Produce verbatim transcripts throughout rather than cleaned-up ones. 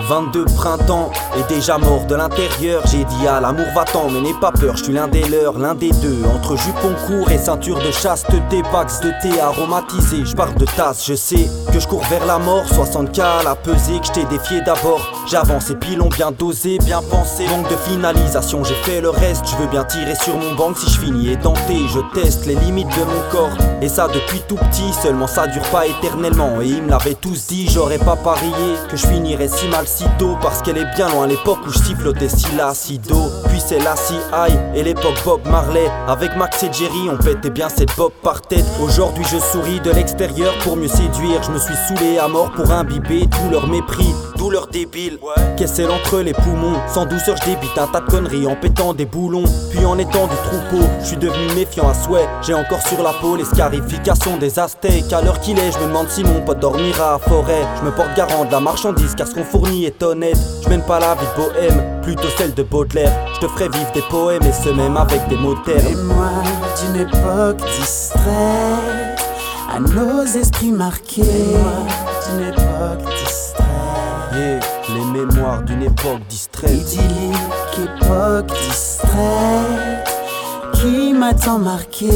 vingt-deux printemps et déjà mort de l'intérieur. J'ai dit à l'amour va-t'en mais n'aie pas peur, je suis l'un des leurs, l'un des deux. Entre jupon court et ceinture de chasteté, pax de thé aromatisé. Je parle de tasse, je sais que je cours vers la mort. Soixante K à la pesée, que je t'ai défié d'abord. J'avance et pilon bien dosé, bien pensé. Manque de finalisation, j'ai fait le reste. Je veux bien tirer sur mon banc si je finis édenté. Je teste les limites de mon corps et ça depuis tout petit. Seulement ça dure pas éternellement et ils me l'avaient tous dit. J'aurais pas parié que je finirais si mal si tôt, parce qu'elle est bien loin l'époque où je sifflotais si l'acido. Puis c'est la C I et l'époque Bob Marley. Avec Max et Jerry on pétait bien cette bob par tête. Aujourd'hui je souris de l'extérieur pour mieux séduire. Je me suis saoulé à mort pour imbiber tout leur mépris, tout leur débile. Qu'est-ce entre les poumons, sans douceur je débite un tas de conneries en pétant des boulons. Puis en étant du troupeau, je suis devenu méfiant à souhait. J'ai encore sur la peau les scarifications des Aztèques. À l'heure qu'il est, je me demande si mon pote dormira à forêt. Je me porte garant de la marchandise car ce qu'on fournit est honnête. Je mène pas la vie de bohème, plutôt celle de Baudelaire. Je te ferai vivre des poèmes et ce même avec des mots termes. Mémoire d'une époque distraite, à nos esprits marqués. Mémoire d'une époque distraite. Yeah, les mémoires d'une époque distraite. Idyllique époque distraite, qui m'a tant marqué.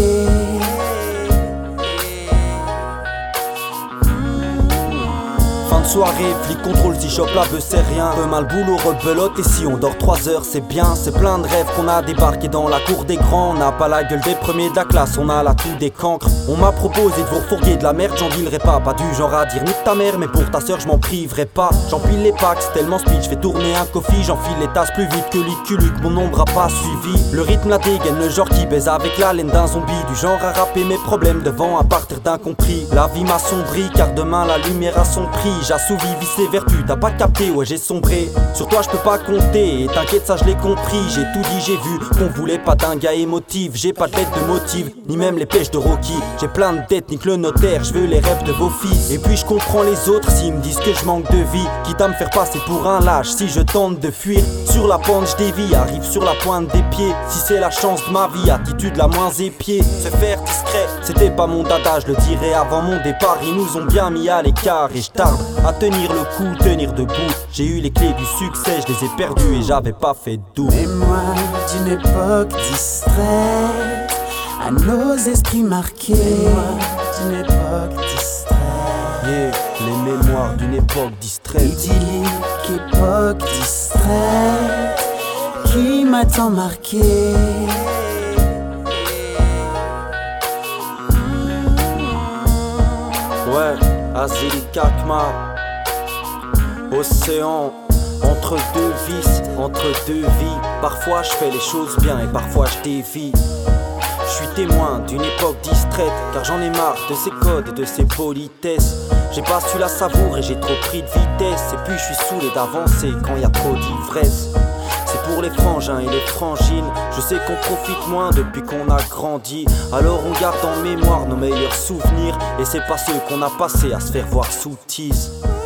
Fin de soirée, flic contrôle si chope la beuh c'est rien. Peu mal boulot, rebelote et si on dort trois heures c'est bien. C'est plein de rêves qu'on a débarqué dans la cour des grands. On n'a pas la gueule des premiers de la classe, on a la toux des cancres. On m'a proposé de vous refourguer de la merde, j'en dealerai pas. Pas du genre à dire nique ta mère, mais pour ta soeur je m'en priverai pas. J'empile les packs, c'est tellement speed, je fais tourner un coffee. J'enfile les tasses plus vite que l'iculuc, mon ombre a pas suivi. Le rythme la dégaine, le genre qui baise avec la laine d'un zombie. Du genre à rapper mes problèmes devant à partir d'incompris. La vie m'a sombri car demain la lumière a son prix. J'assouvis vice et vertu, t'as pas capté, ouais j'ai sombré. Sur toi je peux pas compter, et t'inquiète ça je l'ai compris. J'ai tout dit, j'ai vu qu'on voulait pas d'un gars émotif. J'ai pas de tête de motive, ni même les pêches de Rocky. J'ai plein de dettes, nique le notaire, je veux les rêves de vos fils. Et puis je comprends les autres s'ils me disent que je manque de vie. Quitte à me faire passer pour un lâche si je tente de fuir. Sur la pente je dévie, arrive sur la pointe des pieds. Si c'est la chance de ma vie, attitude la moins épiée. Se faire discret, c'était pas mon dada, je le dirais avant mon départ. Ils nous ont bien mis à l'écart et je tarde à tenir le coup, tenir debout. J'ai eu les clés du succès, je les ai perdues et j'avais pas fait de doux. Mémoire d'une époque distraite, à nos esprits marqués. Mémoire d'une époque distraite. Yeah, les mémoires d'une époque distraite. Idyllique époque distraite, qui m'a tant marqué. Ouais, Azélie Kakma. Océan, entre deux vices, entre deux vies. Parfois je fais les choses bien et parfois je dévie. Je suis témoin d'une époque distraite, car j'en ai marre de ces codes et de ces politesses. J'ai pas su la savourer, j'ai trop pris de vitesse. Et puis je suis saoulé d'avancer quand y a trop d'ivresse. C'est pour les frangins et les frangines. Je sais qu'on profite moins depuis qu'on a grandi. Alors on garde en mémoire nos meilleurs souvenirs. Et c'est pas ceux qu'on a passés à se faire voir sous tease.